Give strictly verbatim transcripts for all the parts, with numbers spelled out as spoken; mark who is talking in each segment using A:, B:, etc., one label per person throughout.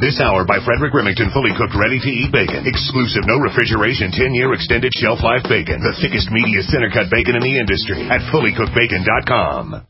A: This hour by Frederick Remington, fully cooked, ready-to-eat bacon. Exclusive, no refrigeration, ten-year extended shelf life bacon. The thickest, meatiest, center-cut bacon in the industry at fully cooked bacon dot com.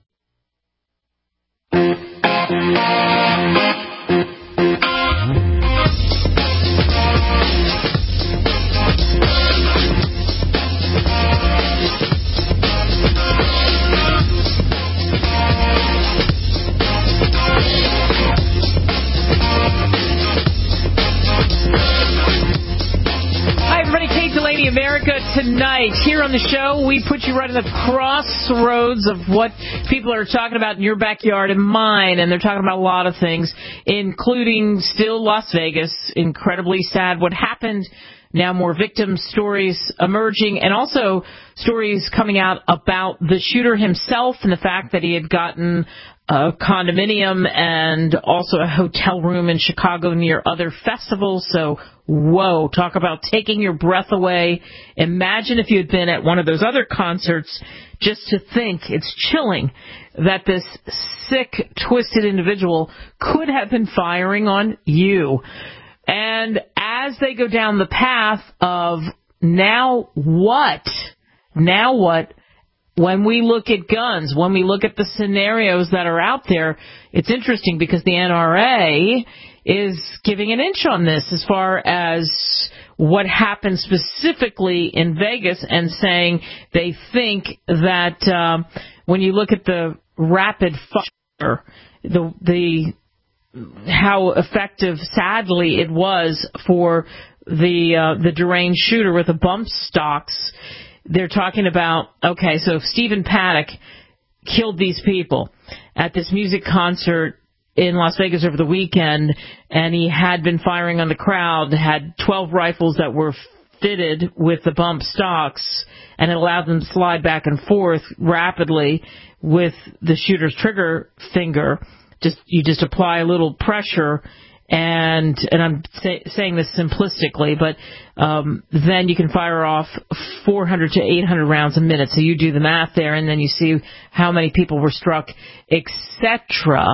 B: America tonight. Here on the show, we put you right in the crossroads of what people are talking about in your backyard and mine, and they're talking about a lot of things, including still Las Vegas. Incredibly sad what happened. Now more victim stories emerging, and also stories coming out about the shooter himself and the fact that he had gotten a condominium and also a hotel room in Chicago near other festivals. So, whoa, talk about taking your breath away. Imagine if you had been at one of those other concerts. Just to think, it's chilling that this sick, twisted individual could have been firing on you. And as they go down the path of now what? Now what? When we look at guns, when we look at the scenarios that are out there, it's interesting because the N R A is giving an inch on this as far as what happened specifically in Vegas, and saying they think that um, when you look at the rapid fire, the the how effective, sadly, it was for the uh, the deranged shooter with the bump stocks. They're talking about, okay, so if Stephen Paddock killed these people at this music concert in Las Vegas over the weekend, and he had been firing on the crowd, had twelve rifles that were fitted with the bump stocks, and it allowed them to slide back and forth rapidly with the shooter's trigger finger. Just you just apply a little pressure, and and I'm say, saying this simplistically, but um, then you can fire off four hundred to eight hundred rounds a minute. So you do the math there, and then you see how many people were struck, et cetera.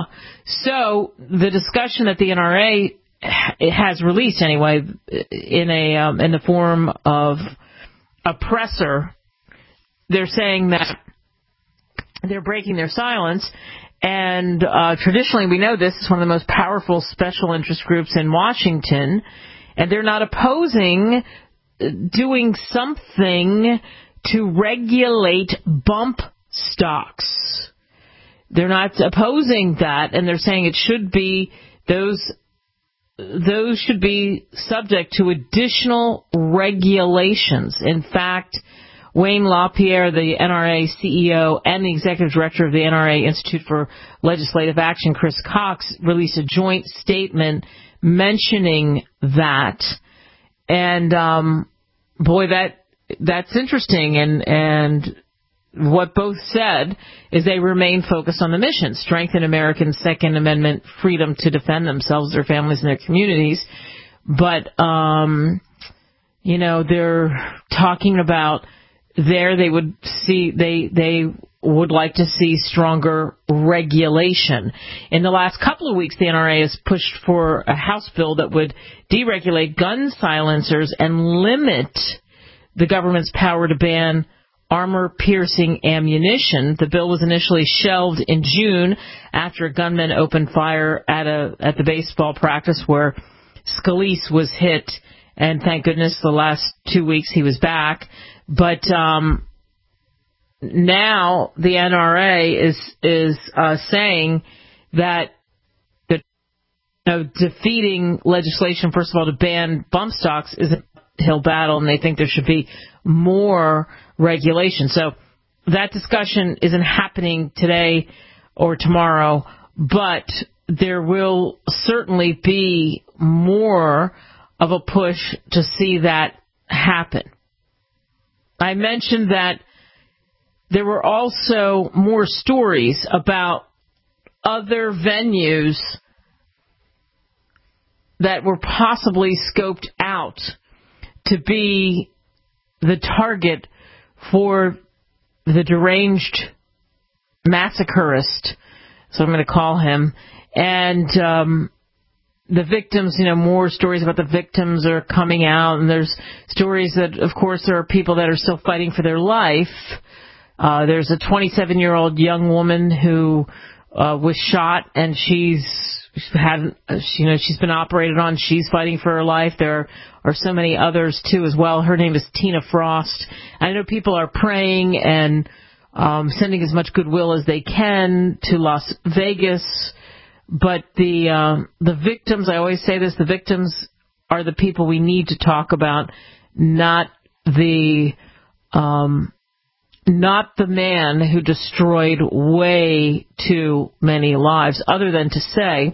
B: So the discussion that the N R A has released, anyway, in a um, in the form of a presser, they're saying that they're breaking their silence. And uh, traditionally, we know this is one of the most powerful special interest groups in Washington, and they're not opposing doing something to regulate bump stocks. They're not opposing that, and they're saying it should be those those should be subject to additional regulations. In fact, Wayne LaPierre, the N R A C E O and the executive director of the N R A Institute for Legislative Action, Chris Cox, released a joint statement mentioning that. And um, boy, that that's interesting. And and what both said is they remain focused on the mission: strengthen Americans' Second Amendment freedom to defend themselves, their families, and their communities. But um, you know, they're talking about. There, they would see they they would like to see stronger regulation. In the last couple of weeks, the N R A has pushed for a House bill that would deregulate gun silencers and limit the government's power to ban armor-piercing ammunition. The bill was initially shelved in June after a gunman opened fire at a at the baseball practice where Scalise was hit, and thank goodness the last two weeks he was back. But um, now the N R A is is uh, saying that the you know, defeating legislation, first of all, to ban bump stocks is an uphill battle, and they think there should be more regulation. So that discussion isn't happening today or tomorrow, but there will certainly be more of a push to see that happen. I mentioned that there were also more stories about other venues that were possibly scoped out to be the target for the deranged massacreist, so I'm going to call him. And um, the victims, you know, more stories about the victims are coming out, and there's stories that, of course, there are people that are still fighting for their life. Uh, there's a twenty-seven-year-old young woman who uh, was shot, and she's had, you know, she's been operated on. She's fighting for her life. There are so many others too, as well. Her name is Tina Frost. I know people are praying and um, sending as much goodwill as they can to Las Vegas. But the uh, the victims, I always say this, the victims are the people we need to talk about, not the um, not the man who destroyed way too many lives, other than to say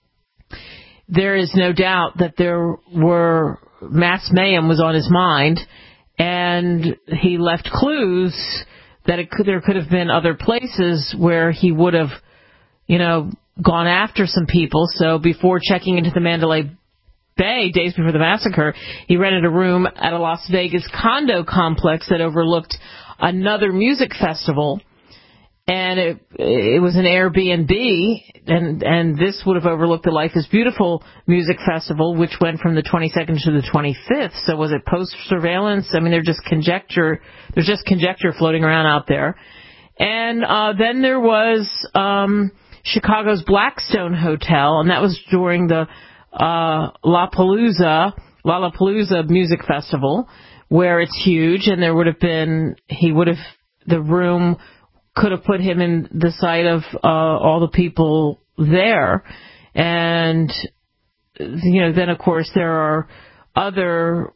B: there is no doubt that there were mass mayhem was on his mind, and he left clues that it could, there could have been other places where he would have, you know, gone after some people. So before checking into the Mandalay Bay days before the massacre, he rented a room at a Las Vegas condo complex that overlooked another music festival, and it it was an Airbnb, and and this would have overlooked the Life is Beautiful music festival, which went from the twenty-second to the twenty-fifth. So was it post surveillance? I mean, there's just conjecture. There's just conjecture floating around out there. And uh, then there was um, Chicago's Blackstone Hotel, and that was during the uh, Lollapalooza Lollapalooza music festival, where it's huge, and there would have been, he would have, the room could have put him in the sight of uh, all the people there. And, you know, then, of course, there are other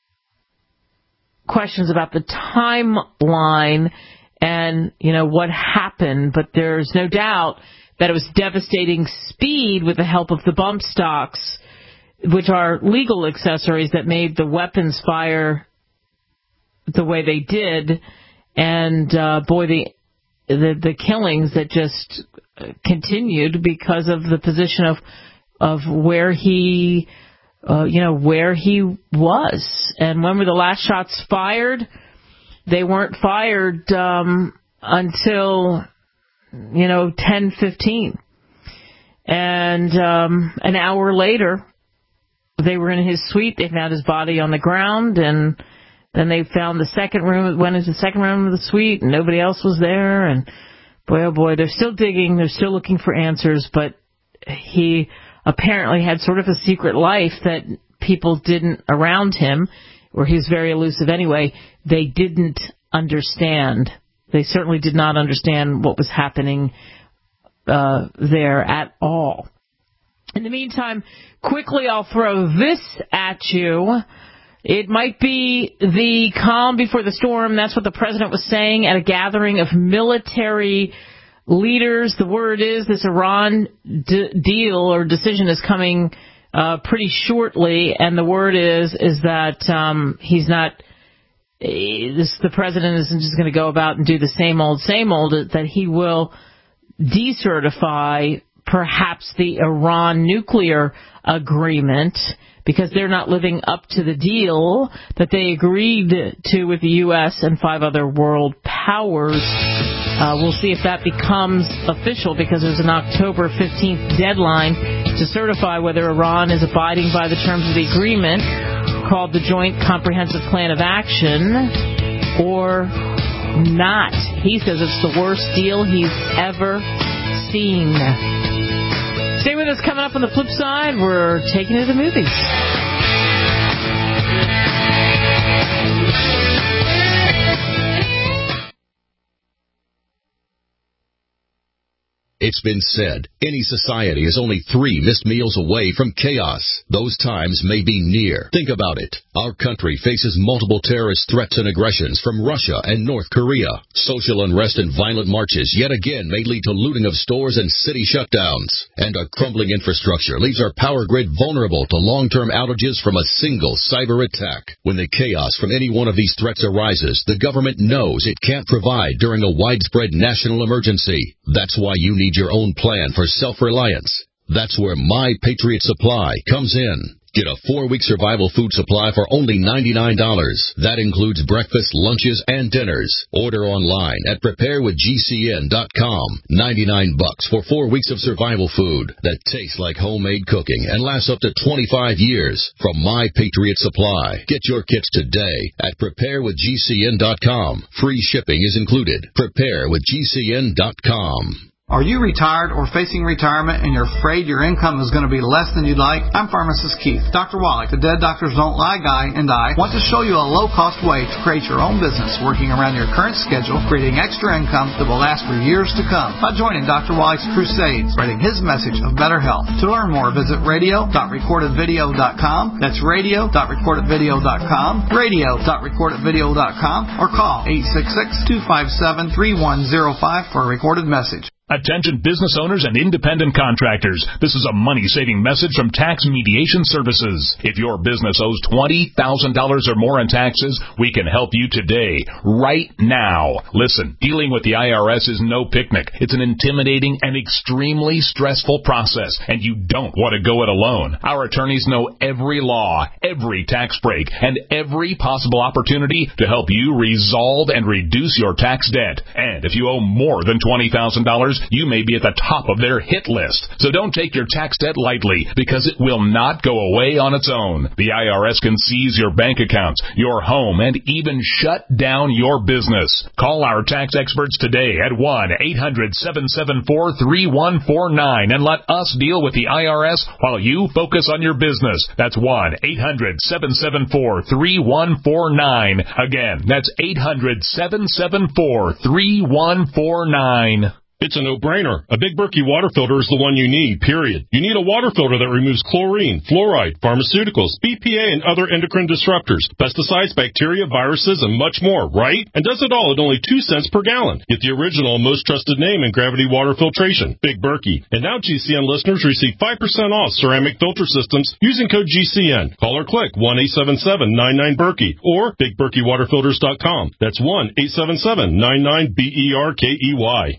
B: questions about the timeline and, you know, what happened. But there's no doubt that it was devastating speed with the help of the bump stocks, which are legal accessories that made the weapons fire the way they did, and uh, boy, the, the the killings that just continued because of the position of of where he, uh, you know, where he was. And when were the last shots fired? They weren't fired um, until, you know, ten fifteen, and um, an hour later, they were in his suite. They found his body on the ground, and then they found the second room, went into the second room of the suite, and nobody else was there. And boy, oh boy, they're still digging. They're still looking for answers. But he apparently had sort of a secret life that people didn't around him, or he was very elusive anyway. They didn't understand. They certainly did not understand what was happening uh, there at all. In the meantime, quickly I'll throw this at you. It might be the calm before the storm. That's what the president was saying at a gathering of military leaders. The word is this Iran d- deal or decision is coming uh, pretty shortly, and the word is is that um, he's not. This, the president isn't just going to go about and do the same old, same old. That he will decertify perhaps the Iran nuclear agreement, because they're not living up to the deal that they agreed to with the U S and five other world powers. Uh, we'll see if that becomes official, because there's an October fifteenth deadline to certify whether Iran is abiding by the terms of the agreement, called the Joint Comprehensive Plan of Action, or not. He says it's the worst deal he's ever seen. Stay with us. Coming up on the flip side, we're taking you to the movies.
C: It's been said, any society is only three missed meals away from chaos. Those times may be near. Think about it. Our country faces multiple terrorist threats and aggressions from Russia and North Korea. Social unrest and violent marches yet again may lead to looting of stores and city shutdowns. And a crumbling infrastructure leaves our power grid vulnerable to long-term outages from a single cyber attack. When the chaos from any one of these threats arises, the government knows it can't provide during a widespread national emergency. That's why you need your own plan for self-reliance. That's where My Patriot Supply comes in. Get a four-week survival food supply for only ninety-nine dollars. That includes breakfast, lunches, and dinners. Order online at prepare with G C N dot com. ninety-nine bucks for four weeks of survival food that tastes like homemade cooking and lasts up to twenty-five years from My Patriot Supply. Get your kits today at prepare with G C N dot com. Free shipping is included. prepare with G C N dot com.
D: Are you retired or facing retirement and you're afraid your income is going to be less than you'd like? I'm Pharmacist Keith. Doctor Wallach, the Dead Doctors Don't Lie guy, and I want to show you a low-cost way to create your own business working around your current schedule, creating extra income that will last for years to come by joining Doctor Wallach's crusades, spreading his message of better health. To learn more, visit radio dot recorded video dot com. That's radio dot recorded video dot com, radio dot recorded video dot com, or call eight six six, two five seven, three one zero five for a recorded message.
E: Attention business owners and independent contractors. This is a money-saving message from Tax Mediation Services. If your business owes twenty thousand dollars or more in taxes, we can help you today, right now. Listen, dealing with the I R S is no picnic. It's an intimidating and extremely stressful process, and you don't want to go it alone. Our attorneys know every law, every tax break, and every possible opportunity to help you resolve and reduce your tax debt. And if you owe more than twenty thousand dollars, you may be at the top of their hit list. So don't take your tax debt lightly, because it will not go away on its own. The I R S can seize your bank accounts, your home, and even shut down your business. Call our tax experts today at one eight hundred, seven seven four, three one four nine and let us deal with the I R S while you focus on your business. That's one eight hundred, seven seven four, three one four nine. Again, that's eight hundred, seven seven four, three one four nine.
F: It's a no-brainer. A Big Berkey water filter is the one you need, period. You need a water filter that removes chlorine, fluoride, pharmaceuticals, B P A, and other endocrine disruptors, pesticides, bacteria, viruses, and much more, right? And does it all at only two cents per gallon. Get the original, most trusted name in gravity water filtration, Big Berkey. And now G C N listeners receive five percent off ceramic filter systems using code G C N. Call or click one eight seven seven, nine nine, Berkey or big berkey water filters dot com. That's one eight seven seven, nine nine, B E R K E Y.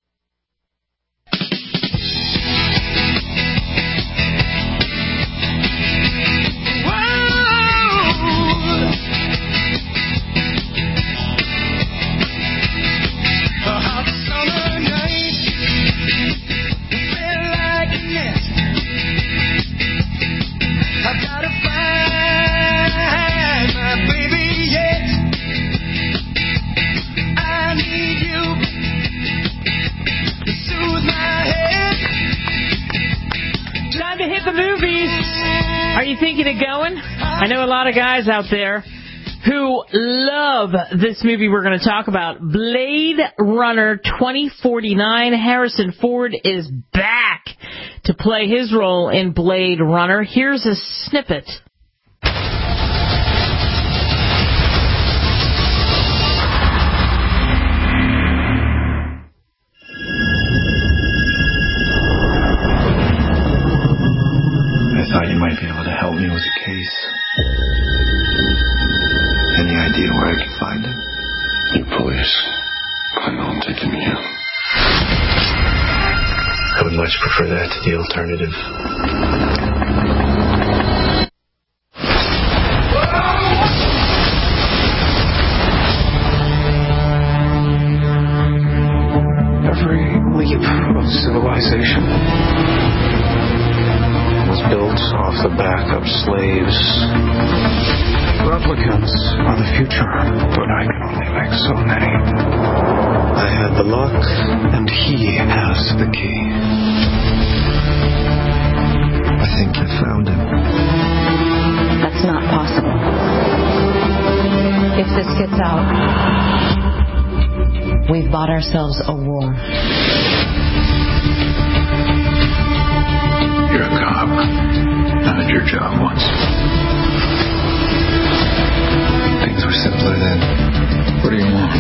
B: Are you thinking of going? I know a lot of guys out there who love this movie we're going to talk about, Blade Runner twenty forty-nine. Harrison Ford is back to play his role in Blade Runner. Here's a snippet.
G: I thought you might be able to help me with a case. Any idea where I can find him?
H: You police plan on taking me out.
G: I would much prefer that to the alternative. Every leap of civilization was built off the back of slaves. Replicants are the future, but I can only make so many. I had the lock, and he has the key. I think you found him.
I: That's not possible. If this gets out, we've bought ourselves a war.
G: You're a cop. I did your job once. Things were simpler then. What do you want?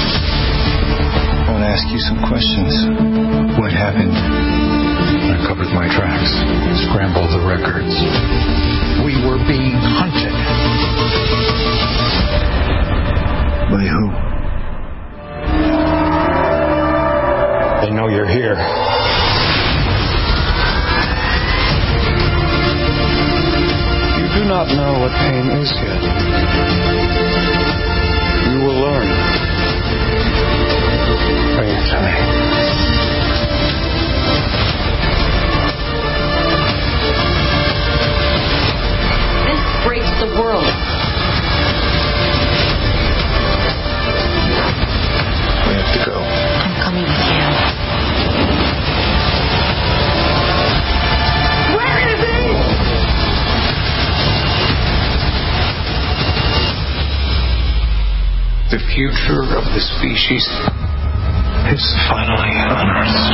G: I want to ask you some questions. What happened? I covered my tracks. Scrambled the records. We were being hunted. By who? They know you're here. not know what pain is yet. You will learn. Bring it to me.
I: This breaks the world.
G: We have to go.
I: I'm coming with you.
G: Where is he? The future of the species is finally unearthed.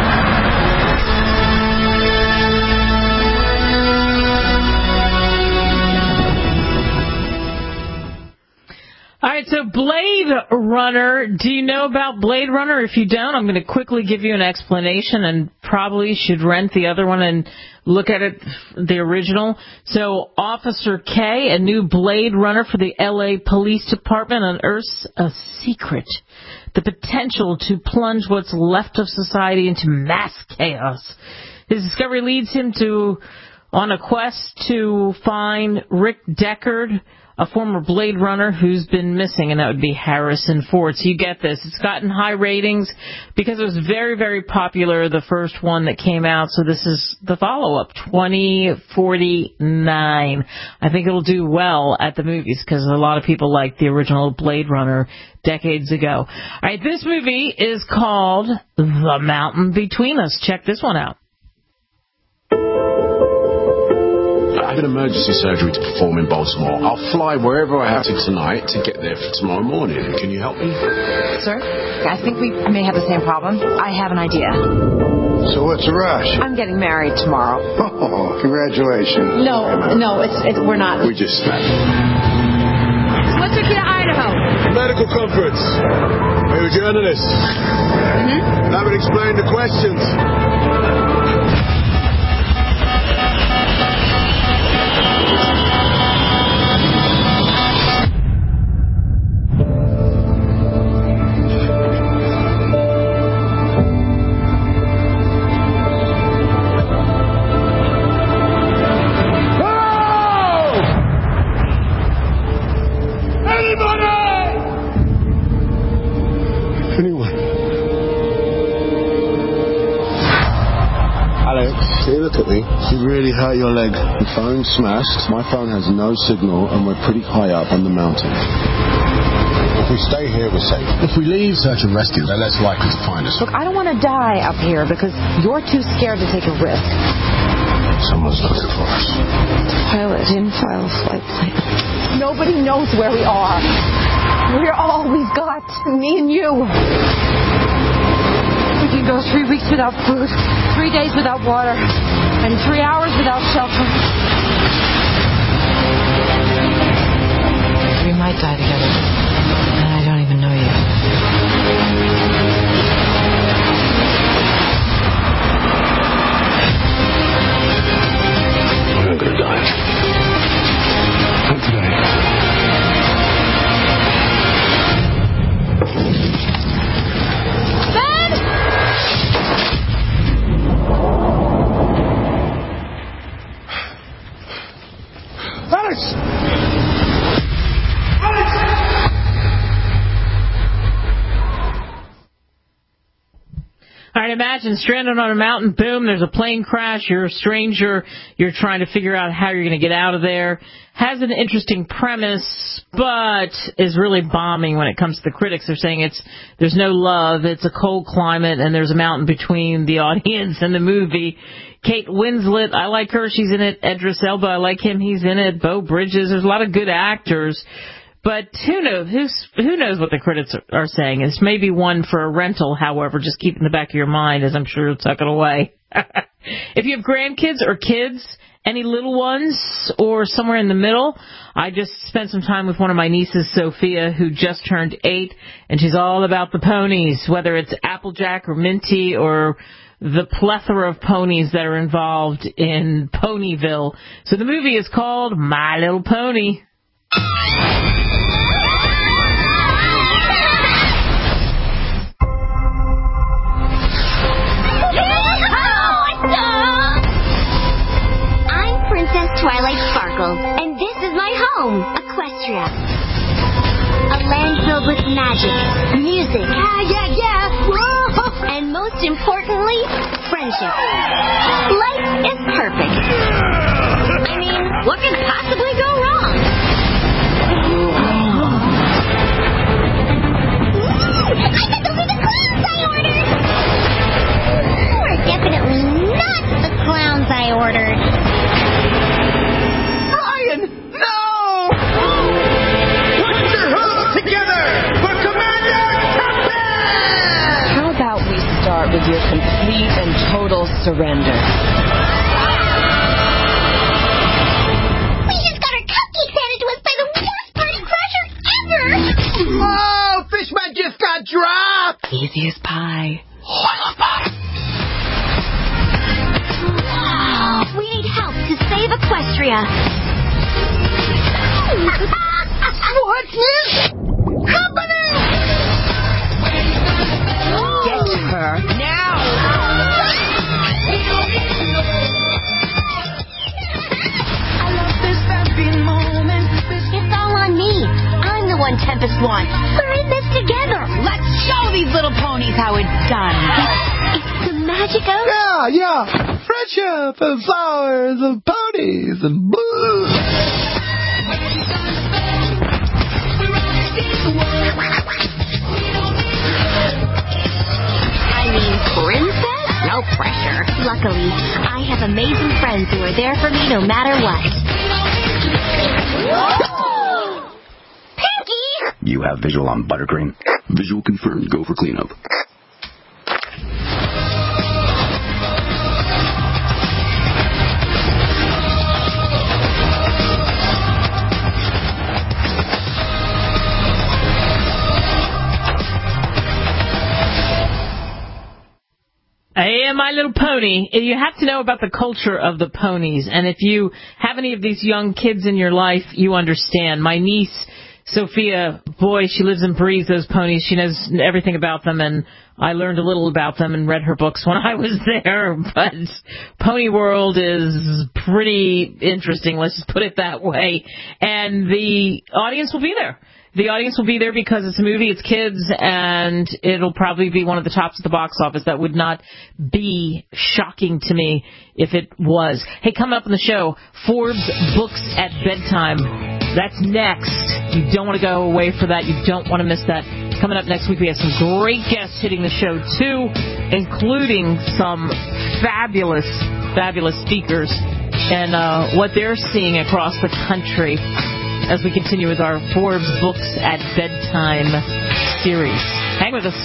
B: All right, so Blade Runner. Do you know about Blade Runner? If you don't, I'm going to quickly give you an explanation, and probably should rent the other one and look at it, the original. So Officer K, a new Blade Runner for the L A Police Department, unearths a secret: the potential to plunge what's left of society into mass chaos. His discovery leads him to on a quest to find Rick Deckard, a former Blade Runner who's been missing, and that would be Harrison Ford. So you get this. It's gotten high ratings because it was very, very popular, the first one that came out. So this is the follow-up, twenty forty-nine. I think it'll do well at the movies because a lot of people like the original Blade Runner decades ago. All right, this movie is called The Mountain Between Us. Check this one out.
J: I have an emergency surgery to perform in Baltimore. I'll fly wherever I have to tonight to get there for tomorrow morning. Can you help me?
K: Sir, I think we may have the same problem. I have an idea.
L: So what's the rush?
K: I'm getting married tomorrow.
L: Oh, congratulations.
K: No, no, it's, it's we're not.
J: We just met.
K: What took you to Idaho?
M: Medical conference. Are you a journalist? Mm-hmm. That would explain the questions.
J: You really hurt your leg. The phone's smashed. My phone has no signal, and we're pretty high up on the mountain. If we stay here, we're safe. If we leave search and rescue, they're less likely to find us.
K: Look, I don't want to die up here because you're too scared to take a risk.
J: Someone's looking for us.
K: The pilot didn't file a flight plan. Nobody knows where we are. We're all we've got, me and you. We can go three weeks without food, three days without water, and three hours without shelter. We might die together, and I don't even know you.
J: I'm not gonna die. Not today.
B: All right, imagine stranded on a mountain, boom, there's a plane crash, you're a stranger, you're trying to figure out how you're going to get out of there. Has an interesting premise, but is really bombing when it comes to the critics. They're saying it's there's no love, it's a cold climate, and there's a mountain between the audience and the movie. Kate Winslet, I like her, she's in it. Idris Elba, I like him, he's in it. Beau Bridges, there's a lot of good actors. But who knows, who's, who knows what the critics are saying. It's maybe one for a rental, however, just keep it in the back of your mind, as I'm sure you'll tuck it away. If you have grandkids or kids, any little ones, or somewhere in the middle, I just spent some time with one of my nieces, Sophia, who just turned eight, and she's all about the ponies, whether it's Applejack or Minty or the plethora of ponies that are involved in Ponyville. So the movie is called My Little Pony.
N: Twilight I sparkle, and this is my home, Equestria. A land filled with magic, music, yeah, yeah, yeah, whoa, and most importantly, friendship. Life is perfect. I mean, what could possibly go wrong? I bet those are the clowns I ordered! Are definitely not the clowns I ordered.
O: Brian, no! Put your hooves together for Commander Captain!
P: How about we start with your complete and total surrender?
N: We just got our cupcakes handed to us by the worst party crasher ever!
O: Oh, Fishman just got dropped!
P: Easy as pie.
O: Oh, I love pie.
N: Wow, we need help to save Equestria.
O: What's this happening?
P: Get her now!
N: I love this happy moment. It's all on me. I'm the one Tempest wants. We're in this together.
P: Let's show these little ponies how it's done.
N: It's the magic of...
O: Yeah, yeah. Friendship and flowers and ponies and blue.
N: I mean, princess? No pressure. Luckily, I have amazing friends who are there for me no matter what. Pinky!
Q: You have visual on Buttercream. Visual confirmed. Go for cleanup.
B: Hey, My Little Pony. You have to know about the culture of the ponies. And if you have any of these young kids in your life, you understand. My niece, Sophia, boy, she lives and breathes those ponies. She knows everything about them, and I learned a little about them and read her books when I was there. But Pony World is pretty interesting, let's just put it that way. And the audience will be there. The audience will be there because it's a movie, it's kids, and it'll probably be one of the tops of the box office. That would not be shocking to me if it was. Hey, coming up on the show, Forbes Books at Bedtime. That's next. You don't want to go away for that. You don't want to miss that. Coming up next week, we have some great guests hitting the show, too, including some fabulous, fabulous speakers and uh, what they're seeing across the country as we continue with our Forbes Books at Bedtime series. Hang with us.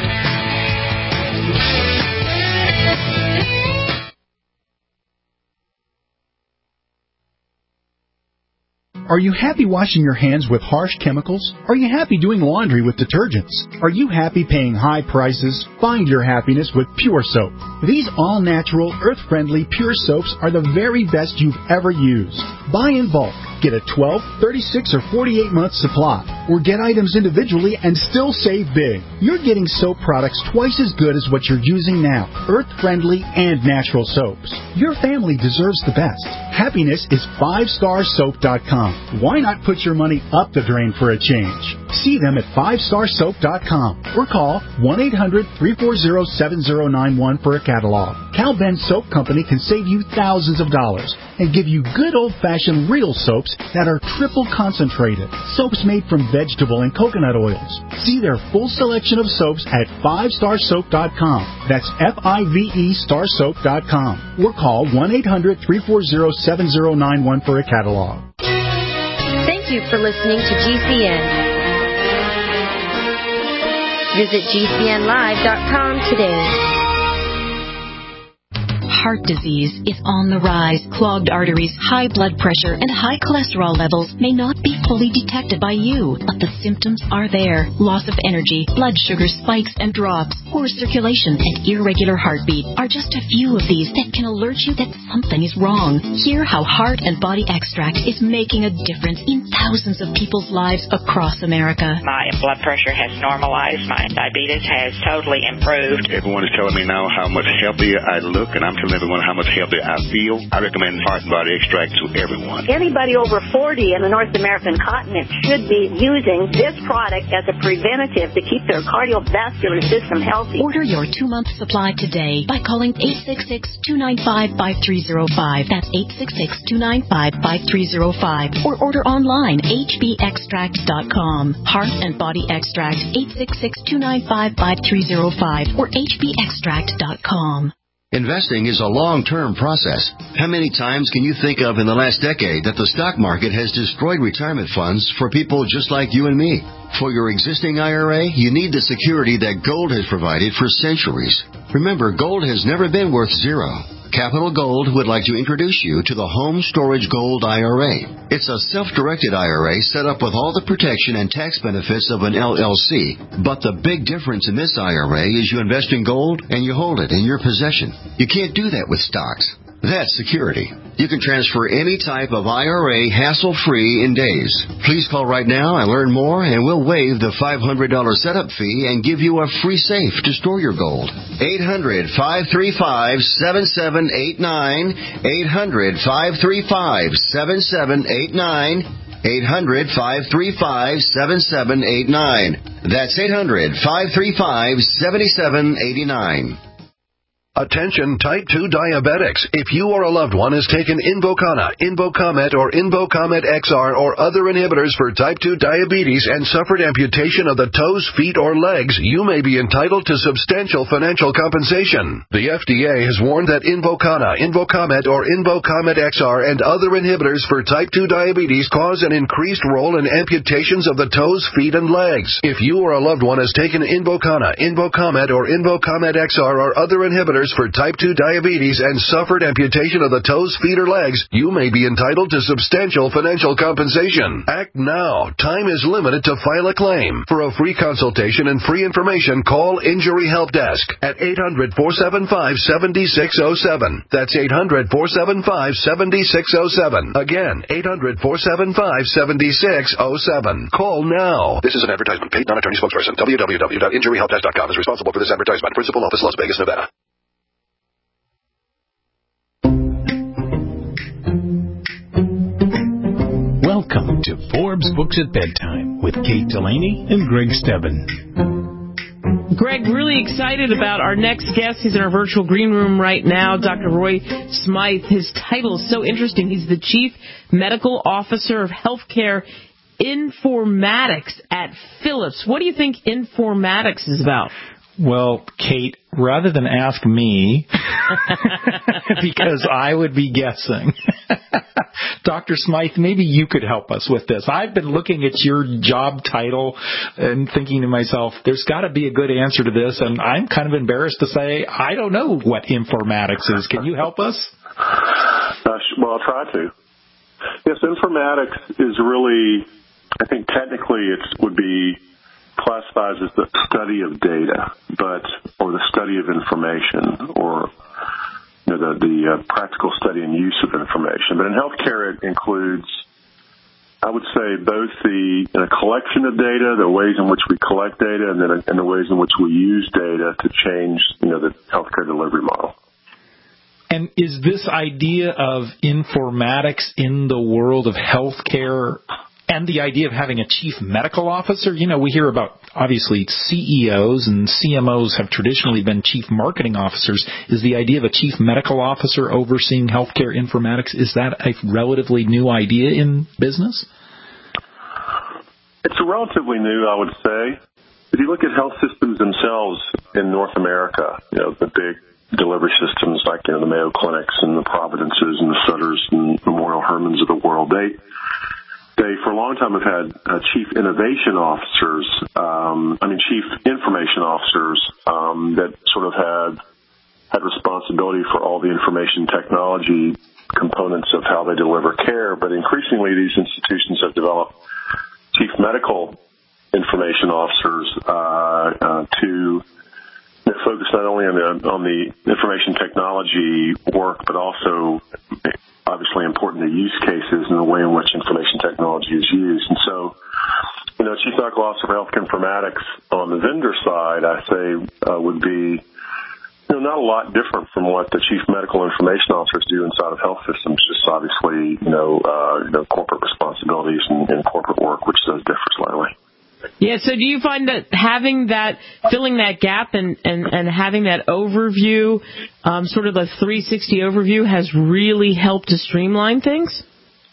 R: Are you happy washing your hands with harsh chemicals? Are you happy doing laundry with detergents? Are you happy paying high prices? Find your happiness with Pure Soap. These all-natural, earth-friendly Pure Soaps are the very best you've ever used. Buy in bulk. Get a twelve, thirty-six, or forty-eight month supply. Or get items individually and still save big. You're getting soap products twice as good as what you're using now. Earth-friendly and natural soaps. Your family deserves the best. Happiness is five star soap dot com. Why not put your money up the drain for a change? See them at five star soap dot com or call one eight hundred, three four zero, seven zero nine one for a catalog. Cal Ben Soap Company can save you thousands of dollars and give you good old-fashioned real soaps that are triple concentrated. Soaps made from vegetable and coconut oils. See their full selection of soaps at five star soap dot com. That's F I V E star soap dot com. Or call one eight hundred, three four zero, seven zero nine one for a catalog.
N: Thank you for listening to G C N. Visit G C N live dot com today.
S: Heart disease is on the rise. Clogged arteries, high blood pressure, and high cholesterol levels may not be fully detected by you, but the symptoms are there. Loss of energy, blood sugar spikes and drops, poor circulation, and irregular heartbeat are just a few of these that can alert you that something is wrong. Hear how Heart and Body Extract is making a difference in thousands of people's lives across America.
T: My blood pressure has normalized. My diabetes has totally improved.
U: Everyone is telling me now how much healthier I look, and I'm telling
T: telling everyone how much healthier I feel, I recommend Heart and Body Extract to everyone.
U: Anybody over forty in the North American continent should be using this product as a preventative to keep their cardiovascular system healthy.
S: Order your two-month supply today by calling eight six six, two nine five, five three zero five. That's eight six six, two nine five, five three zero five. Or order online, h b extract dot com. Heart and Body Extract, eight six six, two nine five, five three zero five or h b extract dot com.
V: Investing is a long-term process. How many times can you think of in the last decade that the stock market has destroyed retirement funds for people just like you and me? For your existing I R A, you need the security that gold has provided for centuries. Remember, gold has never been worth zero. Capital Gold would like to introduce you to the Home Storage Gold I R A. It's a self-directed I R A set up with all the protection and tax benefits of an L L C. But the big difference in this I R A is you invest in gold and you hold it in your possession. You can't do that with stocks. That's security. You can transfer any type of I R A hassle-free in days. Please call right now and learn more, and we'll waive the five hundred dollars setup fee and give you a free safe to store your gold. eight hundred, five three five, seven seven eight nine. eight hundred, five three five, seven seven eight nine. eight hundred, five three five, seven seven eight nine. That's eight hundred, five three five, seven seven eight nine.
W: Attention type two diabetics. If you or a loved one has taken Invokana, Invokamet, or Invokamet X R or other inhibitors for type two diabetes and suffered amputation of the toes, feet, or legs, you may be entitled to substantial financial compensation. The F D A has warned that Invokana, Invokamet, or Invokamet X R and other inhibitors for type two diabetes cause an increased role in amputations of the toes, feet, and legs. If you or a loved one has taken Invokana, Invokamet, or Invokamet X R or other inhibitors for type two diabetes and suffered amputation of the toes, feet, or legs, you may be entitled to substantial financial compensation. Act now. Time is limited to file a claim. For a free consultation and free information, call Injury Help Desk at eight hundred, four seven five, seven six zero seven. That's eight hundred, four seven five, seven six zero seven. Again, eight hundred, four seven five, seven six zero seven. Call now. This is an advertisement paid non-attorney spokesperson. w w w dot injury help desk dot com is responsible for this advertisement. Principal office, Las Vegas, Nevada.
X: Welcome to Forbes Books at Bedtime with Kate Delaney and Greg Stebbin.
B: Greg, really excited about our next guest. He's in our virtual green room right now, Doctor Roy Smythe. His title is so interesting. He's the Chief Medical Officer of Healthcare Informatics at Philips. What do you think informatics is about?
Y: Well, Kate, rather than ask me, because I would be guessing, Doctor Smythe, maybe you could help us with this. I've been looking at your job title and thinking to myself, there's got to be a good answer to this, and I'm kind of embarrassed to say I don't know what informatics is. Can you help us?
Z: Uh, well, I'll try to. Yes, informatics is really, I think technically it would be classifies as the study of data, but or the study of information, or you know, the, the uh, practical study and use of information. But in healthcare, it includes, I would say, both the you know, collection of data, the ways in which we collect data, and then and the ways in which we use data to change, you know, the healthcare delivery model.
Y: And is this idea of informatics in the world of healthcare and the idea of having a chief medical officer? You know, we hear about, obviously, C E Os and C M Os have traditionally been chief marketing officers. Is the idea of a chief medical officer overseeing healthcare informatics, is that a relatively new idea in business?
Z: It's relatively new, I would say. If you look at health systems themselves in North America, you know, the big delivery systems like, you know, the Mayo Clinics and the Providences and the Sutters and Memorial Hermans of the world, they They, for a long time, have had uh, chief innovation officers, um, I mean, chief information officers um, that sort of had had responsibility for all the information technology components of how they deliver care. But increasingly, these institutions have developed chief medical information officers uh, uh, to focus not only on the on the information technology work, but also obviously important to use cases and the way in which information technology is used. And so, you know, Chief Medical Officer of Healthcare Informatics on the vendor side, I say, uh, would be you know, not a lot different from what the chief medical information officers do inside of health systems. Just obviously, you know, uh, you know, corporate responsibilities and, and corporate work, which does differ slightly.
B: Yeah. So, do you find that having that, filling that gap, and and, and having that overview, um, sort of the three sixty overview, has really helped to streamline things?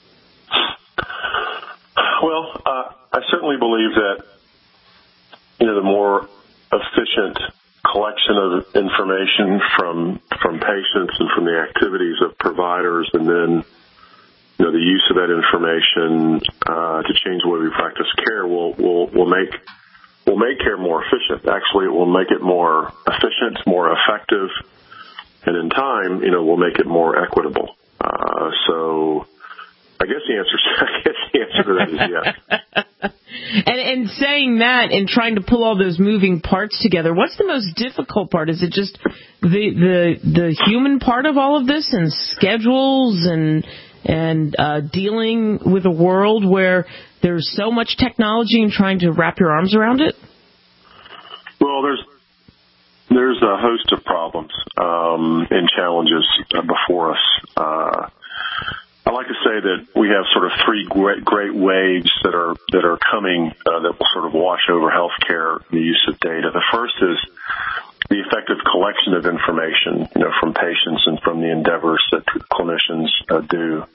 Z: Well, uh, I certainly believe that, you know, the more efficient collection of information from from patients and from the activities of providers, and then, you know, the use of that information uh, to change the way we practice care will will will make will make care more efficient. Actually, it will make it more efficient, more effective, and in time, you know, will make it more equitable. Uh, so, I guess the answer I guess the answer to that is yes.
B: And, and saying that and trying to pull all those moving parts together, what's the most difficult part? Is it just the the the human part of all of this, and schedules, and and uh, dealing with a world where there's so much technology and trying to wrap your arms around it?
Z: Well, there's there's a host of problems um, and challenges before us. Uh, I like to say that we have sort of three great, great waves that are that are coming uh, that will sort of wash over healthcare and the use of data. The first is the effective collection of information, you know, from patients and from the endeavors that clinicians uh, do.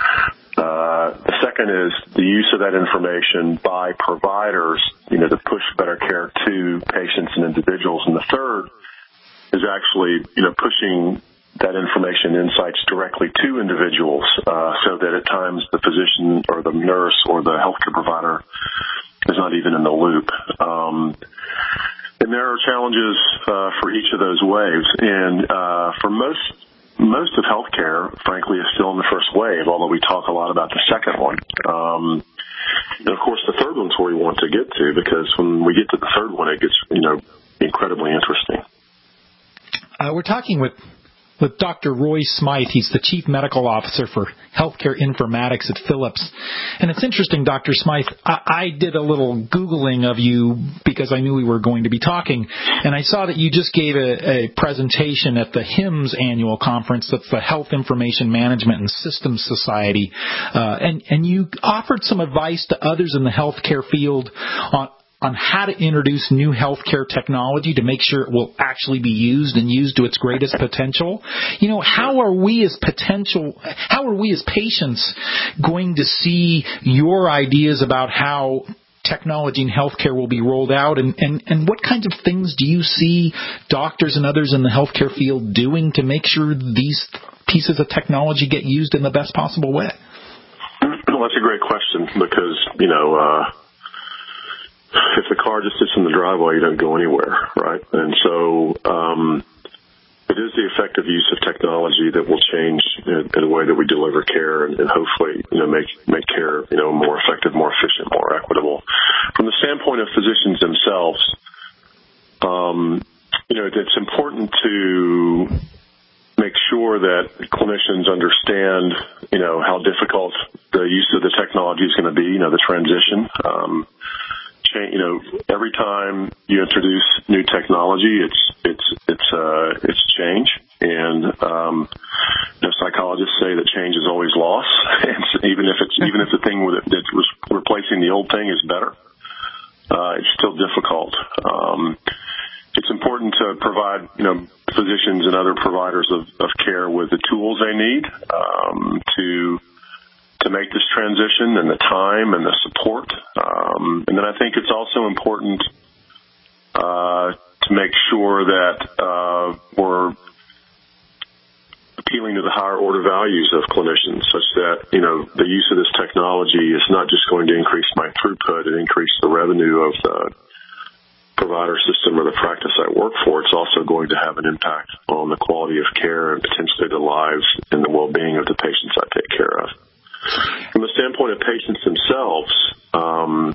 Z: Uh, the second is the use of that information by providers, you know, to push better care to patients and individuals. And the third is actually, you know, pushing that information insights directly to individuals, uh, so that at times the physician or the nurse or the healthcare provider is not even in the loop. Um, and there are challenges uh, for each of those waves. And uh, for most most of healthcare, frankly, is still in the first wave, although we talk a lot about the second one. Um, and of course, the third one's where we want to get to, because when we get to the third one, it gets, you know, incredibly interesting.
Y: Uh, we're talking with with Doctor Roy Smythe. He's the Chief Medical Officer for Healthcare Informatics at Philips. And it's interesting, Doctor Smythe, I, I did a little Googling of you because I knew we were going to be talking, and I saw that you just gave a, a presentation at the HIMSS annual conference. That's the Health Information Management and Systems Society. Uh, and, and you offered some advice to others in the healthcare field on on how to introduce new healthcare technology to make sure it will actually be used and used to its greatest potential. You know, how are we as potential, how are we as patients going to see your ideas about how technology in healthcare will be rolled out, and, and, and what kinds of things do you see doctors and others in the healthcare field doing to make sure these pieces of technology get used in the best possible way?
Z: Well, that's a great question, because, you know, uh, if the car just sits in the driveway, you don't go anywhere, right? And so um, it is the effective use of technology that will change in, in a way that we deliver care, and, and hopefully, you know, make make care, you know, more effective, more efficient, more equitable. From the standpoint of physicians themselves, um, you know, it's important to make sure that clinicians understand, you know, how difficult the use of the technology is going to be, you know, the transition. Um, You know, every time you introduce new technology, it's it's it's uh, it's change, and um, you know, psychologists say that change is always loss. And so even if it's even if the thing that was replacing the old thing is better, uh, it's still difficult. Um, it's important to provide, you know, physicians and other providers of, of care with the tools they need um, to. to make this transition, and the time and the support. Um, and then I think it's also important uh, to make sure that uh, we're appealing to the higher order values of clinicians, such that, you know, the use of this technology is not just going to increase my throughput and increase the revenue of the provider system or the practice I work for. It's also going to have an impact on the quality of care and potentially the lives and the well-being of the patients I take care of. From the standpoint of patients themselves, um,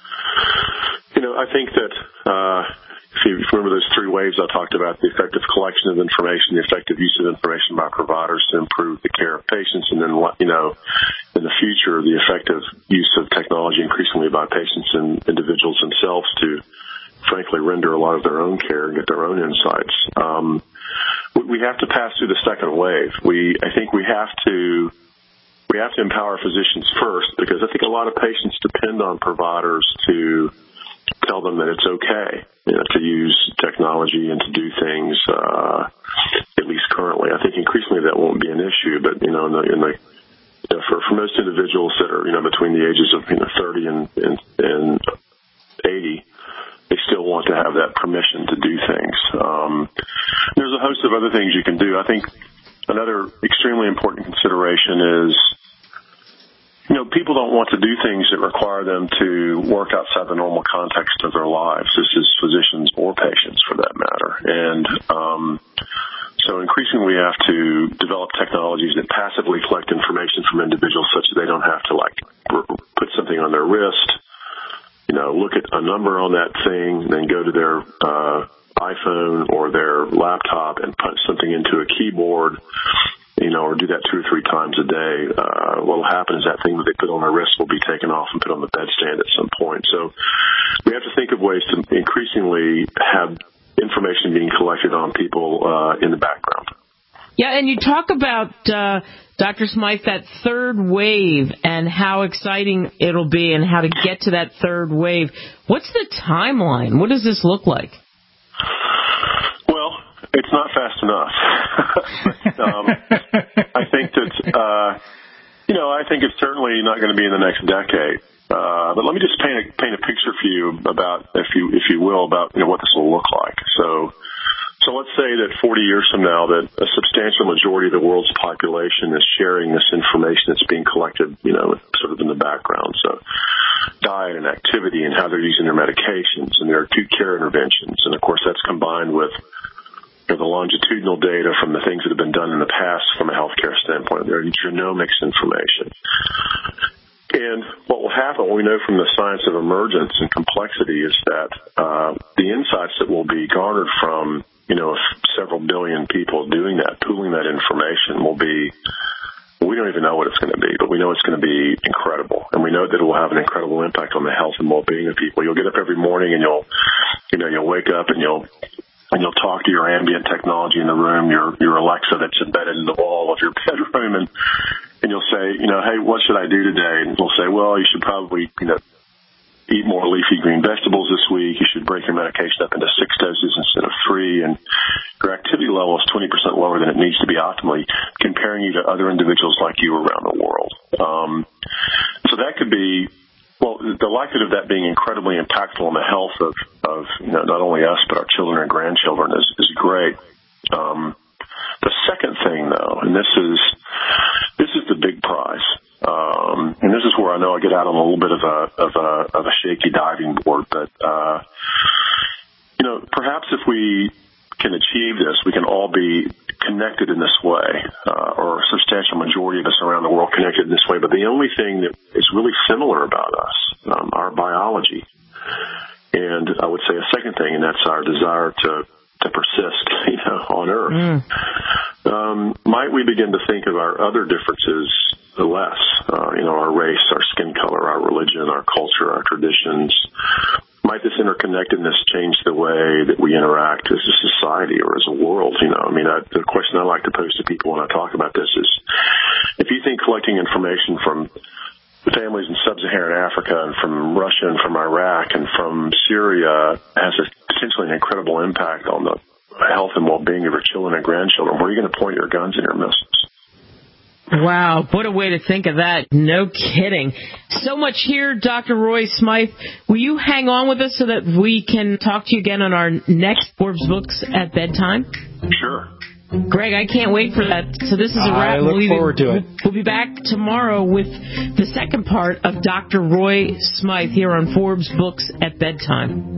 Z: you know, I think that uh, if you remember those three waves I talked about, the effective collection of information, the effective use of information by providers to improve the care of patients, and then, you know, in the future, the effective use of technology increasingly by patients and individuals themselves to, frankly, render a lot of their own care and get their own insights. Um, we have to pass through the second wave. We, I think we have to, we have to empower physicians first, because I think a lot of patients depend on providers to tell them that it's okay, you know, to use technology and to do things, uh, at least currently. I think increasingly that won't be an issue, but, you know, in the, in the you know, for, for most individuals that are, you know, between the ages of, you know, thirty and, and, and eighty, they still want to have that permission to do things. Um, there's a host of other things you can do. I think another extremely important consideration is, you know, people don't want to do things that require them to work outside the normal context of their lives. This is physicians or patients, for that matter. And um, so increasingly we have to develop technologies that passively collect information from individuals such that they don't have to, like, r- put something on their wrist, you know, look at a number on that thing, then go to their uh, iPhone or their laptop and put something into a keyboard, you know, or do that two or three times a day. Uh, what will happen is that thing that they put on their wrist will be taken off and put on the bedstand at some point. So we have to think of ways to increasingly have information being collected on people uh, in the background.
B: Yeah, and you talk about, uh, Doctor Smythe, that third wave and how exciting it'll be and how to get to that third wave. What's the timeline? What does this look like?
Z: Well, it's not fast enough. um, I think that, uh, you know, I think it's certainly not going to be in the next decade. Uh, but let me just paint a, paint a picture for you about, if you, if you will, about, you know, what this will look like. So, so let's say that forty years from now that a substantial majority of the world's population is sharing this information that's being collected, you know, sort of in the background. So diet and activity and how they're using their medications and their acute care interventions. And of course that's combined with, you know, the longitudinal data from the things that have been done in the past from a healthcare standpoint, their genomics information. And what will happen, what we know from the science of emergence and complexity, is that uh, the insights that will be garnered from, you know, several billion people doing that, pooling that information, will be, we don't even know what it's going to be, but we know it's going to be incredible. And we know that it will have an incredible impact on the health and well-being of people. You'll get up every morning and you'll, you know, you'll wake up and you'll, and you'll talk to your ambient technology in the room, your your Alexa that's embedded in the wall of your bedroom, and and you'll say, you know, hey, what should I do today? And we'll say, well, you should probably, you know, eat more leafy green vegetables this week. You should break your medication up into six doses instead of three, and your activity level is twenty percent lower than it needs to be optimally, comparing you to other individuals like you around the world. Um, so that could be. Well, the likelihood of that being incredibly impactful on the health of, of you know, not only us but our children and grandchildren is, is great. Um, the second thing, though, and this is this is the big prize, um, and this is where I know I get out on a little bit of a of a, of a shaky diving board, but uh, you know, perhaps if we can achieve this, we can all be connected in this way, uh, or a substantial majority of us around the world connected in this way. But the only thing that is really similar about us, um, our biology, and I would say a second thing, and that's our desire to, to persist, you know, on Earth. Mm. Um, might we begin to think of our other differences less, uh, you know, our race, our skin color, our religion, our culture, our traditions? Might this interconnectedness change the way that we interact as a society or as a world? You know, I mean, I, the question I like to pose to people when I talk about this is, if you think collecting information from families in sub-Saharan Africa and from Russia and from Iraq and from Syria has a, potentially an incredible impact on the health and well-being of your children and grandchildren, where are you going to point your guns and your missiles?
B: Wow, what a way to think of that. No kidding. So much here, Doctor Roy Smythe. Will you hang on with us so that we can talk to you again on our next Forbes Books at Bedtime?
Z: Sure.
B: Greg, I can't wait for that. So this is a wrap.
Y: I look
B: we'll
Y: forward
B: be,
Y: to it.
B: We'll be back tomorrow with the second part of Doctor Roy Smythe here on Forbes Books at Bedtime.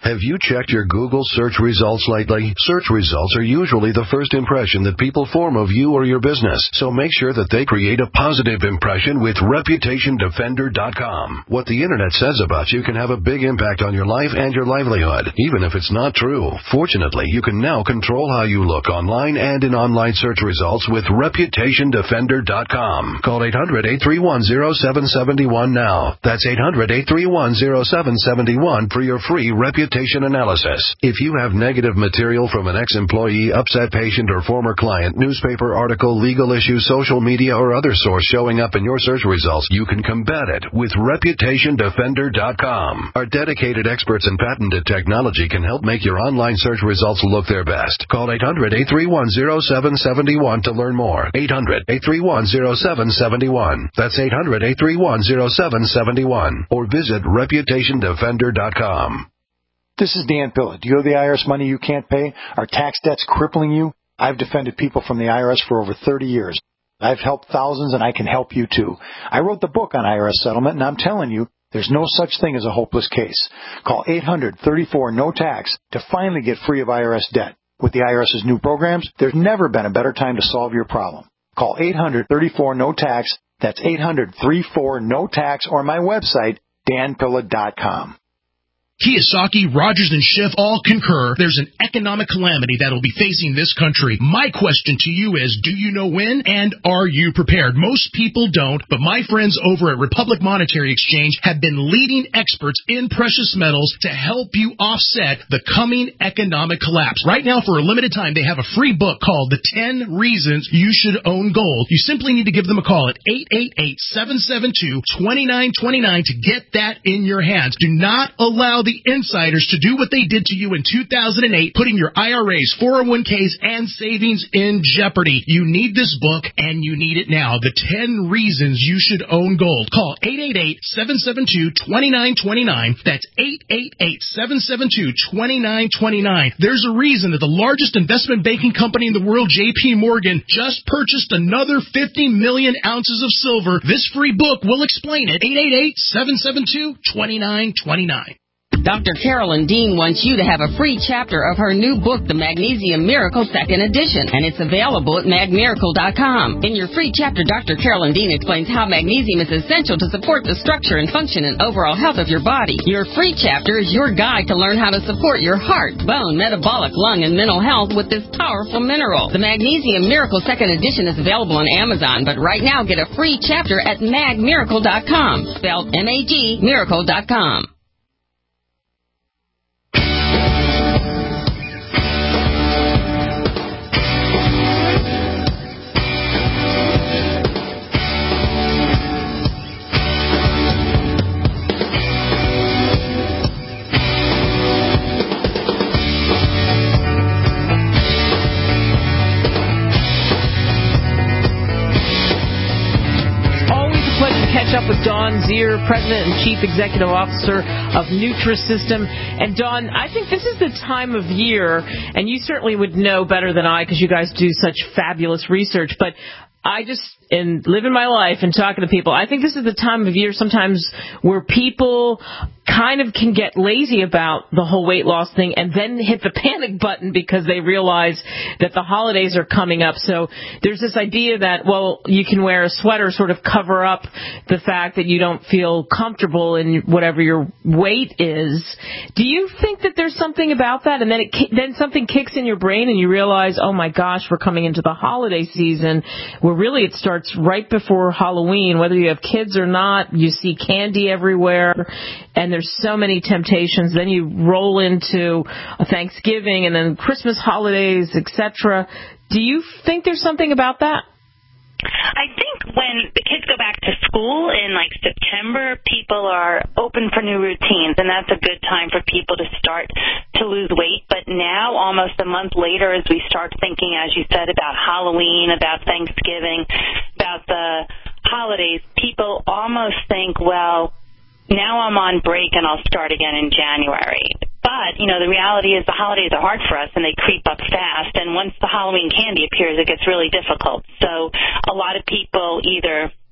W: Have you checked your Google search results lately? Search results are usually the first impression that people form of you or your business, so make sure that they create a positive impression with Reputation Defender dot com. What the Internet says about you can have a big impact on your life and your livelihood, even if it's not true. Fortunately, you can now control how you look online and in online search results with Reputation Defender dot com. Call eight hundred, eight three one, zero seven seven one now. That's eight hundred, eight three one, zero seven seven one for your free reputation analysis. If you have negative material from an ex-employee, upset patient, or former client, newspaper article, legal issue, social media, or other source showing up in your search results, you can combat it with Reputation Defender dot com. Our dedicated experts in patented technology can help make your online search results look their best. Call eight hundred, eight three one, zero seven seven one to learn more. eight hundred, eight three one, zero seven seven one. That's eight hundred, eight three one, zero seven seven one. Or visit Reputation Defender dot com.
A: This is Dan Pilla. Do you owe the I R S money you can't pay? Are tax debts crippling you? I've defended people from the I R S for over thirty years. I've helped thousands, and I can help you too. I wrote the book on I R S settlement, and I'm telling you, there's no such thing as a hopeless case. Call eight hundred, thirty-four, no tax to finally get free of I R S debt. With the IRS's new programs, there's never been a better time to solve your problem. Call eight hundred, thirty-four, no tax. That's eight hundred, thirty-four, no tax, or my website, Dan Pilla dot com.
C: Kiyosaki, Rogers, and Schiff all concur there's an economic calamity that will be facing this country. My question to you is, do you know when, and are you prepared? Most people don't, but my friends over at Republic Monetary Exchange have been leading experts in precious metals to help you offset the coming economic collapse. Right now, for a limited time, they have a free book called The ten Reasons You Should Own Gold. You simply need to give them a call at eight eight eight, seven seven two, two nine two nine to get that in your hands. Do not allow the insiders to do what they did to you in two thousand eight, putting your I R As, four oh one k's, and savings in jeopardy. You need this book, and you need it now. The ten Reasons You Should Own Gold. Call eight eight eight, seven seven two, two nine two nine. That's eight eight eight, seven seven two, two nine two nine. There's a reason that the largest investment banking company in the world, J P Morgan, just purchased another fifty million ounces of silver. This free book will explain it. eight eight eight, seven seven two, two nine two nine.
D: Doctor Carolyn Dean wants you to have a free chapter of her new book, The Magnesium Miracle Second Edition, and it's available at mag miracle dot com. In your free chapter, Doctor Carolyn Dean explains how magnesium is essential to support the structure and function and overall health of your body. Your free chapter is your guide to learn how to support your heart, bone, metabolic, lung, and mental health with this powerful mineral. The Magnesium Miracle Second Edition is available on Amazon, but right now get a free chapter at mag miracle dot com, spelled M A G miracle dot com.
B: Up with Dawn Zier, President and Chief Executive Officer of Nutrisystem. And Dawn, I think this is the time of year, and you certainly would know better than I because you guys do such fabulous research, but I just, in living my life and talking to people, I think this is the time of year sometimes where people kind of can get lazy about the whole weight loss thing and then hit the panic button because they realize that the holidays are coming up. So there's this idea that, well, you can wear a sweater, sort of cover up the fact that you don't feel comfortable in whatever your weight is. Do you think that there's something about that? And then it, then something kicks in your brain and you realize, oh my gosh, we're coming into the holiday season where really it starts right before Halloween. Whether you have kids or not, you see candy everywhere, and there's so many temptations. Then you roll into Thanksgiving and then Christmas holidays, et cetera. Do you think there's something about that?
E: I think when the kids go back to school in like September, people are open for new routines, and that's a good time for people to start to lose weight. But now, almost a month later, as we start thinking, as you said, about Halloween, about Thanksgiving, about the holidays, people almost think, well, now I'm on break and I'll start again in January. But, you know, the reality is the holidays are hard for us and they creep up fast. And once the Halloween candy appears, it gets really difficult. So a lot of people either act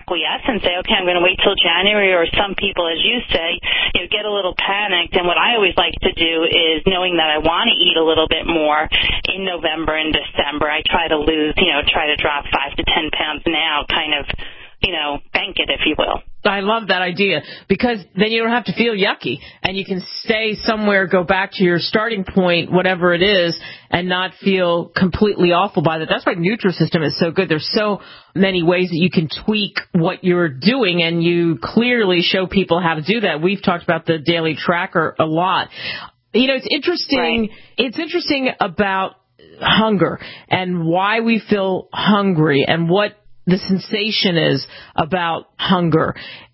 E: acquiesce and say, okay, I'm going to wait till January, or some people, as you say, you know, get a little panicked. And what I always like to do is, knowing that I want to eat a little bit more in November and December, I try to lose, you know, try to drop five to ten pounds now, kind of, you know, bank it, if you will.
B: I love that idea, because then you don't have to feel yucky, and you can stay somewhere, go back to your starting point, whatever it is, and not feel completely awful by that. That's why Nutrisystem is so good. There's so many ways that you can tweak what you're doing, and you clearly show people how to do that. We've talked about the daily tracker a lot. You know, it's interesting. Right. It's interesting about hunger and why we feel hungry and what the sensation is about hunger.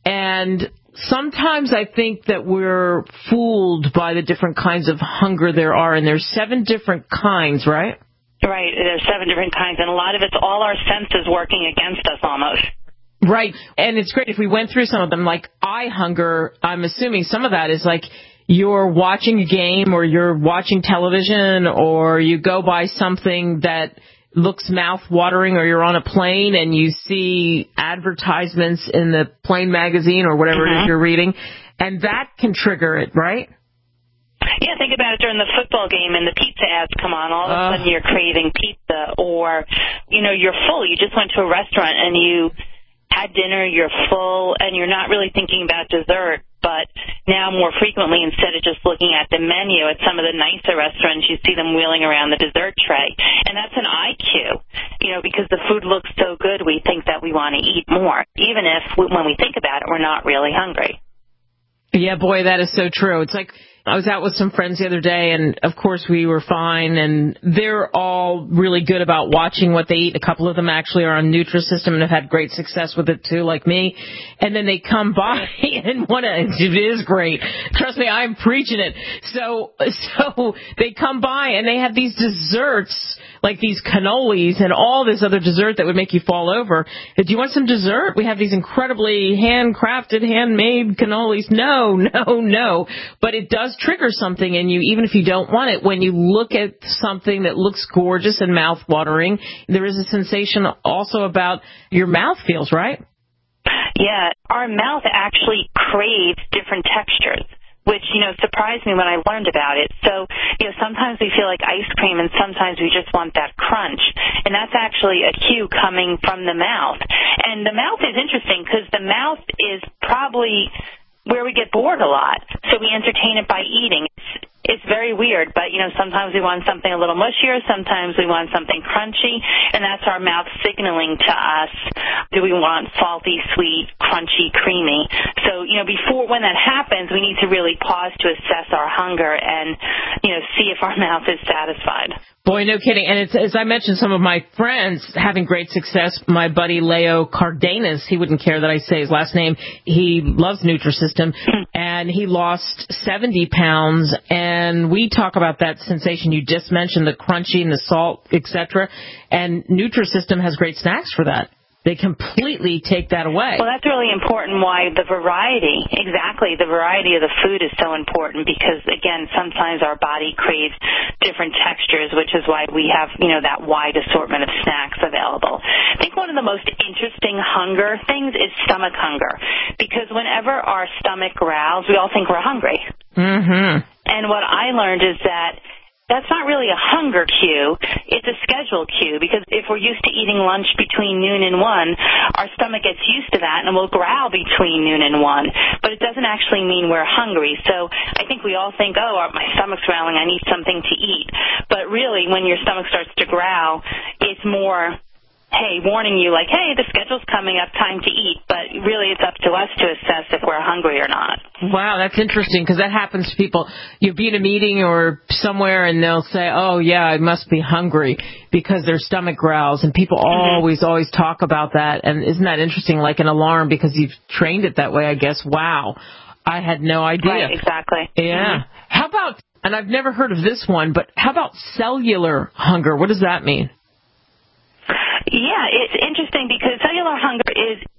B: And sometimes I think that we're fooled by the different kinds of hunger there are, and there's seven different kinds, right?
E: Right, there's seven different kinds, and a lot of it's all our senses working against us almost.
B: Right, and it's great if we went through some of them, like eye hunger. I'm assuming some of that is like you're watching a game, or you're watching television, or you go by something that looks mouth-watering, or you're on a plane and you see advertisements in the plane magazine or whatever mm-hmm. it is you're reading, and that can trigger it, right?
E: Yeah, think about it during the football game and the pizza ads come on. All of a sudden you're craving pizza, or, you know, you're full. You just went to a restaurant and you had dinner, you're full, and you're not really thinking about dessert. But now more frequently, instead of just looking at the menu at some of the nicer restaurants, you see them wheeling around the dessert tray. And that's an I Q, you know, because the food looks so good, we think that we want to eat more, even if when we think about it, we're not really hungry.
B: Yeah, boy, that is so true. It's like I was out with some friends the other day, and of course we were fine, and they're all really good about watching what they eat. A couple of them actually are on Nutrisystem and have had great success with it too, like me. And then they come by and want to, it is great. Trust me, I'm preaching it. So, so they come by and they have these desserts, like these cannolis and all this other dessert that would make you fall over. Do you want some dessert? We have these incredibly handcrafted, handmade cannolis. No, no, no. But it does trigger something in you, even if you don't want it. When you look at something that looks gorgeous and mouth-watering, there is a sensation also about your mouth feels, right?
E: Yeah, our mouth actually craves different textures, which, you know, surprised me when I learned about it. So, you know, sometimes we feel like ice cream and sometimes we just want that crunch. And that's actually a cue coming from the mouth. And the mouth is interesting because the mouth is probably where we get bored a lot. So we entertain it by eating. It's, it's very weird, but, you know, sometimes we want something a little mushier, sometimes we want something crunchy, and that's our mouth signaling to us, do we want salty, sweet, crunchy, creamy? So, you know, before, when that happens, we need to really pause to assess our hunger and, you know, see if our mouth is satisfied.
B: Boy, no kidding. And it's, as I mentioned, some of my friends having great success. My buddy Leo Cardenas, he wouldn't care that I say his last name. He loves Nutrisystem, and he lost seventy pounds. And we talk about that sensation you just mentioned, the crunchy and the salt, et cetera. And Nutrisystem has great snacks for that. They completely take that away.
E: Well, that's really important, why the variety, exactly, the variety of the food is so important because, again, sometimes our body craves different textures, which is why we have, you know, that wide assortment of snacks available. I think one of the most interesting hunger things is stomach hunger, because whenever our stomach growls, we all think we're hungry.
B: Mm-hmm.
E: And what I learned is that that's not really a hunger cue. It's a schedule cue, because if we're used to eating lunch between noon and one, our stomach gets used to that and will growl between noon and one. But it doesn't actually mean we're hungry. So I think we all think, oh, my stomach's growling, I need something to eat. But really, when your stomach starts to growl, it's more, hey, warning you, like, hey, the schedule's coming up, time to eat. But really, it's up to us to assess if we're hungry or not.
B: Wow, that's interesting, because that happens to people. You'll be in a meeting or somewhere, and they'll say, oh, yeah, I must be hungry, because their stomach growls. And people mm-hmm. always, always talk about that. And isn't that interesting, like an alarm, because you've trained it that way, I guess. Wow, I had no idea.
E: Right, exactly.
B: Yeah.
E: Mm-hmm.
B: How about, and I've never heard of this one, but how about cellular hunger? What does that mean?
E: Yeah, it's interesting because cellular hunger is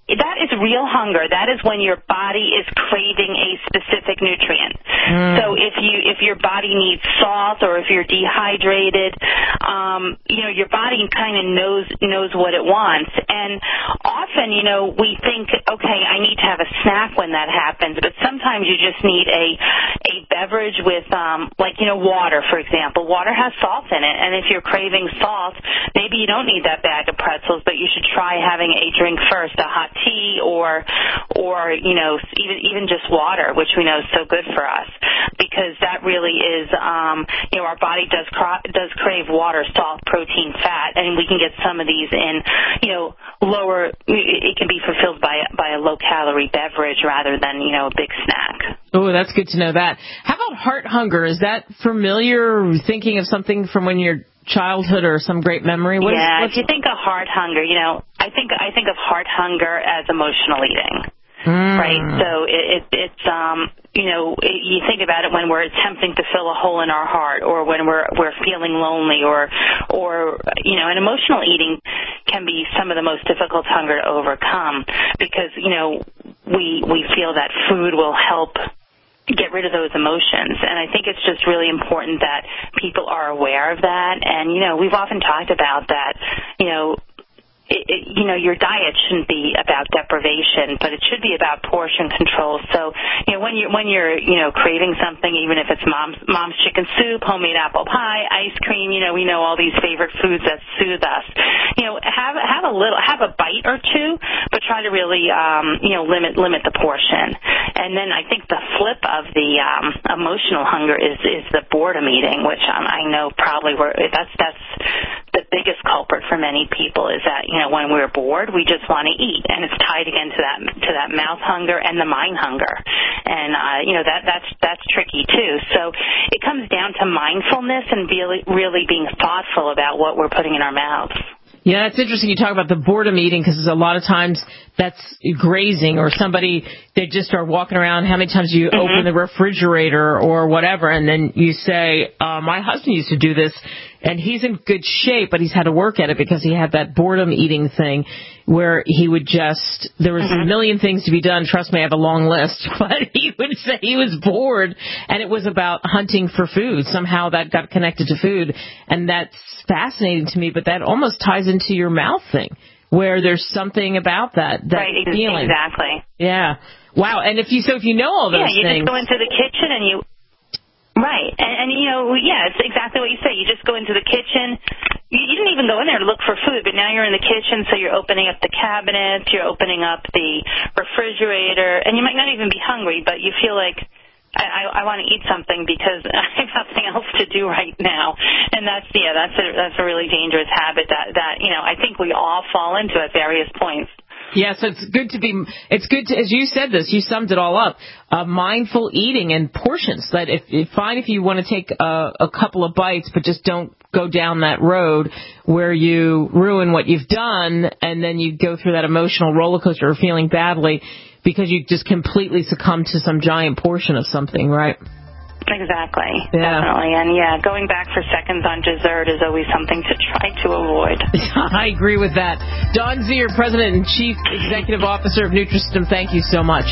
E: that is real hunger. That is when your body is craving a specific nutrient.
B: Mm.
E: So if you if your body needs salt or if you're dehydrated, um, you know, your body kind of knows knows what it wants. And often, you know, we think, okay, I need to have a snack when that happens, but sometimes you just need a a beverage with, um, like, you know, water, for example. Water has salt in it, and if you're craving salt, maybe you don't need that bag of pretzels, but you should try having a drink first, a hot tea or, or you know, even even just water, which we know is so good for us, because that really is, um, you know, our body does cra- does crave water, salt, protein, fat, and we can get some of these in, you know, lower. It can be fulfilled by by a low calorie beverage rather than, you know, a big snack.
B: Oh, that's good to know that. How about heart hunger? Is that familiar? Thinking of something from when you're childhood or some great memory? What
E: yeah,
B: is,
E: if you think of heart hunger, you know, I think I think of heart hunger as emotional eating,
B: mm.
E: right? So it, it, it's um, you know, it, you think about it when we're attempting to fill a hole in our heart, or when we're we're feeling lonely, or or you know, and emotional eating can be some of the most difficult hunger to overcome, because you know we we feel that food will help get rid of those emotions. And I think it's just really important that people are aware of that. And, you know, we've often talked about that, you know, It, it, you know, your diet shouldn't be about deprivation, but it should be about portion control. So, you know, when you're when you're you know craving something, even if it's mom's mom's chicken soup, homemade apple pie, ice cream, you know, we know all these favorite foods that soothe us. You know, have have a little, have a bite or two, but try to really um, you know limit limit the portion. And then I think the flip of the um, emotional hunger is is the boredom eating, which um, I know probably we're, that's that's the biggest culprit for many people, is that, you know, when we're bored, we just want to eat, and it's tied again to that to that mouth hunger and the mind hunger, and uh, you know that that's that's tricky too. So it comes down to mindfulness and really really being thoughtful about what we're putting in our mouths.
B: Yeah, it's interesting you talk about the boredom eating, because a lot of times that's grazing, or somebody, they just are walking around. How many times do you mm-hmm. open the refrigerator or whatever, and then you say, uh, my husband used to do this, and he's in good shape, but he's had to work at it because he had that boredom eating thing where he would just, there was mm-hmm. a million things to be done. Trust me, I have a long list, but he would say he was bored, and it was about hunting for food. Somehow that got connected to food, and that's fascinating to me, but that almost ties into your mouth thing, where there's something about that, that
E: right,
B: feeling.
E: Exactly.
B: Yeah. Wow. And if you, so if you know all those
E: yeah, you
B: things.
E: just go into the kitchen and you, right. And, and, you know, yeah, it's exactly what you say. You just go into the kitchen. You, you didn't even go in there to look for food, but now you're in the kitchen, so you're opening up the cabinets, you're opening up the refrigerator, and you might not even be hungry, but you feel like, I, I, I want to eat something because I have nothing else to do right now. And that's, yeah, that's a, that's a really dangerous habit that, that, you know, I think we all fall into at various points.
B: Yeah, so it's good to be, it's good to, as you said this, you summed it all up, uh, mindful eating and portions. That if, if fine if you want to take a, a couple of bites, but just don't go down that road where you ruin what you've done, and then you go through that emotional roller coaster of feeling badly because you just completely succumb to some giant portion of something, right?
E: Exactly.
B: Yeah.
E: Definitely. And, yeah, going back for seconds on dessert is always something to try to avoid.
B: I agree with that. Dawn Zier, President and Chief Executive Officer of Nutrisystem, thank you so much.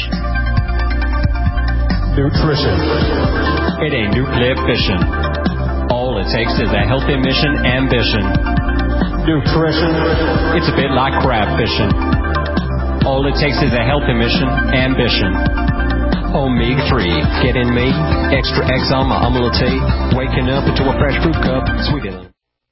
F: Nutrition. It ain't nuclear fission. All it takes is a healthy mission ambition. Nutrition. It's a bit like crab fishing. All it takes is a healthy mission ambition. Omega three, get in me, extra X on my amla tea, waking up into a fresh fruit cup, sweet enough.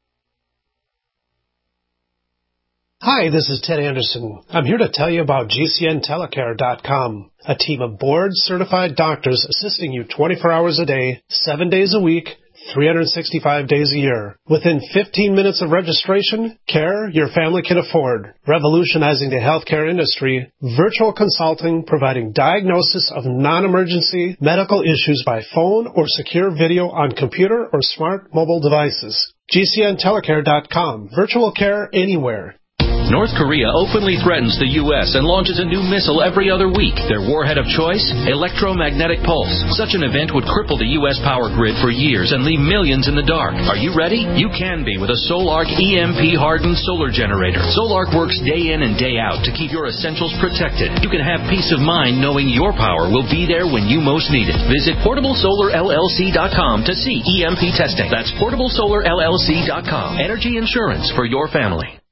G: Hi, this is Ted Anderson. I'm here to tell you about G C N telecare dot com, a team of board-certified doctors assisting you twenty-four hours a day, seven days a week, three hundred sixty-five days a year. Within fifteen minutes of registration, care your family can afford. Revolutionizing the healthcare industry, virtual consulting providing diagnosis of non-emergency medical issues by phone or secure video on computer or smart mobile devices. G C N telecare dot com. Virtual care anywhere.
H: North Korea openly threatens the U S and launches a new missile every other week. Their warhead of choice? Electromagnetic pulse. Such an event would cripple the U S power grid for years and leave millions in the dark. Are you ready? You can be with a Solarc E M P-hardened solar generator. Solarc works day in and day out to keep your essentials protected. You can have peace of mind knowing your power will be there when you most need it. Visit portable solar L L C dot com to see E M P testing. That's portable solar L L C dot com. Energy insurance for your family.